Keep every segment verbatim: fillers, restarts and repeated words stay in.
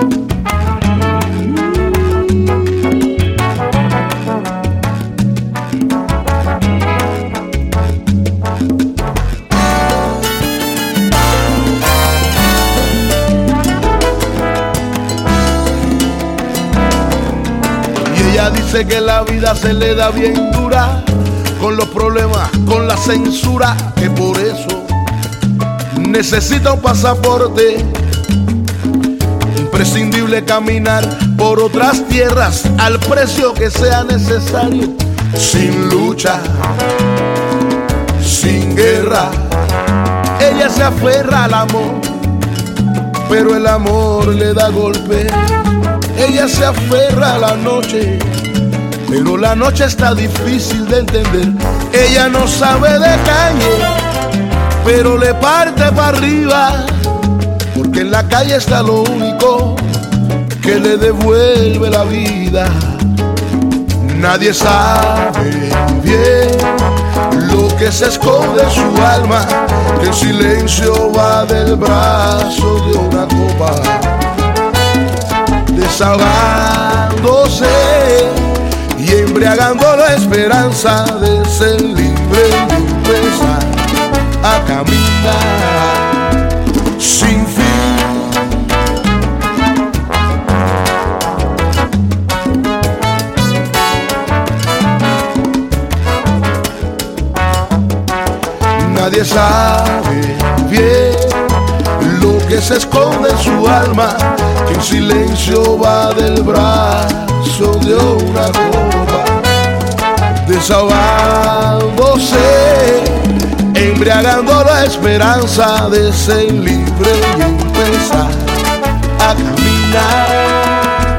Dice que la vida se le da bien dura, con los problemas, con la censura, que por eso necesita un pasaporte. Imprescindible caminar por otras tierras al precio que sea necesario, sin lucha, sin guerra. Ella se aferra al amor, pero el amor le da golpe. Ella se aferra a la noche, pero la noche está difícil de entender. Ella no sabe de calle, pero le parte para arriba, porque en la calle está lo único que le devuelve la vida. Nadie sabe bien lo que se esconde en su alma, que el silencio va del brazo de una copa, desahogándose y embriagando la esperanza de ser libre y empezar a caminar sin fin. Nadie sabe bien lo que se esconde en su alma, que en silencio va del brazo de una copa, desahogándose, embriagando la esperanza de ser libre y empezar a caminar.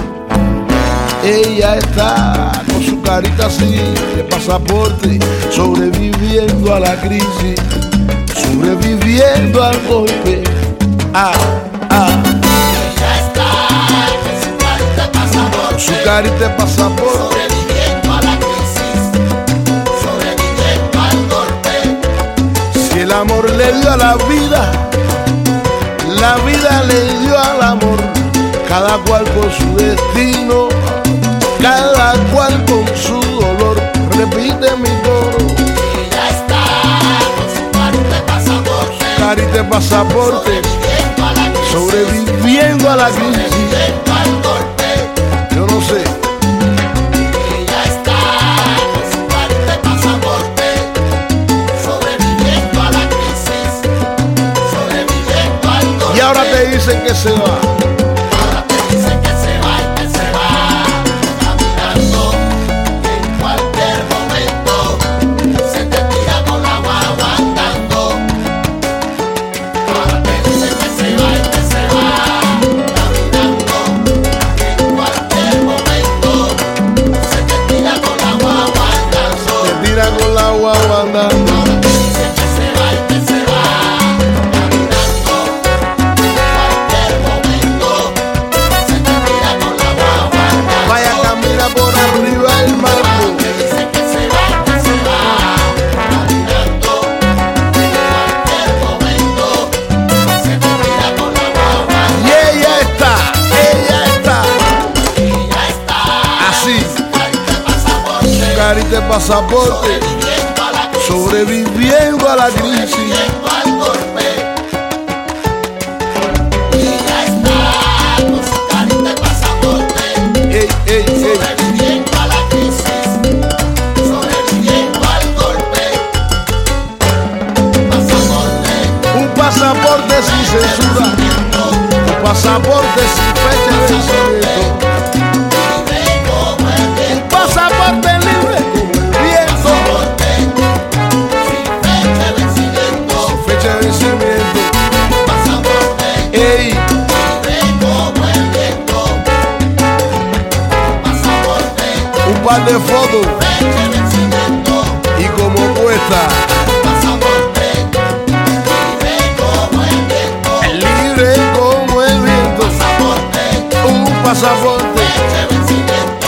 Ella está con su carita así de pasaporte, sobreviviendo a la crisis, sobreviviendo al golpe. Ah, ah. Ella está con su carita de pasaporte, Su carita de pasaporte, sobreviviendo a la crisis, sobreviviendo al golpe. si el amor le dio a la vida, la vida le dio al amor. Cada cual con su destino, cada cual con su dolor. Repite mi coro. Ella está con su carita de pasaporte, Carita de pasaporte, sobreviviendo a la crisis, sobreviviendo a la crisis. sobreviviendo al golpe. Yo no sé, Ella está con su carita de pasaporte, sobreviviendo a la crisis, sobreviviendo al golpe. y ahora te dicen que se va. Ahora te dicen que se va y que se va, caminando, que en cualquier momento se te tira con la guagua andando. Ahora te dicen que se va y que se va, caminando, que en cualquier momento se te tira con la guagua andando. Te tira con la guagua andando. Ahora te dicen que se va y que se va, caminando, que en cualquier momento se te tira con la guagua andando. Vaya, camina por arriba el marco. Te dicen que se va y que se va, caminando, que en cualquier momento se te tira con la guagua Y andando. ella está, ella está Ella está así, carita de pasaporte, carita de pasaporte, sobreviviendo a la crisis, sobreviviendo a la crisis. sobreviviendo al golpe. Ella está con su carita de pasaporte, Ey, ey, ey. sobreviviendo a la crisis, sobreviviendo al golpe. Pasaporte, Un pasaporte sin censura, un pasaporte sin fecha de vencimiento, libre como el un viento. pasaporte libre como el viento, Pasaporte, sin fecha de vencimiento. fecha de vencimiento. Pasaporte, Ey, libre como el viento. Pasaporte, un par de fotos fecha de vencimiento. y como cuesta, Pasaporte, libre como el viento. libre como el viento. Pasaporte, Un pasaporte fecha de vencimiento.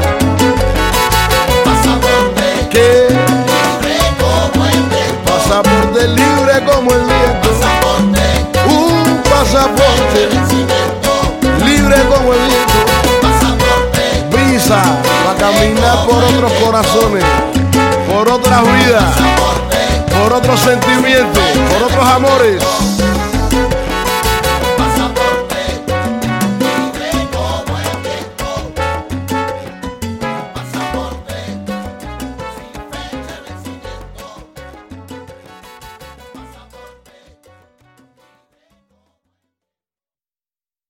Pasaporte, que, libre como el viento. pasaporte libre como el viento. Pasaporte, Un pasaporte vencimiento. como el viento. Visa va a caminar por otros corazones, por otras vidas, por otros sentimientos, por otros amores.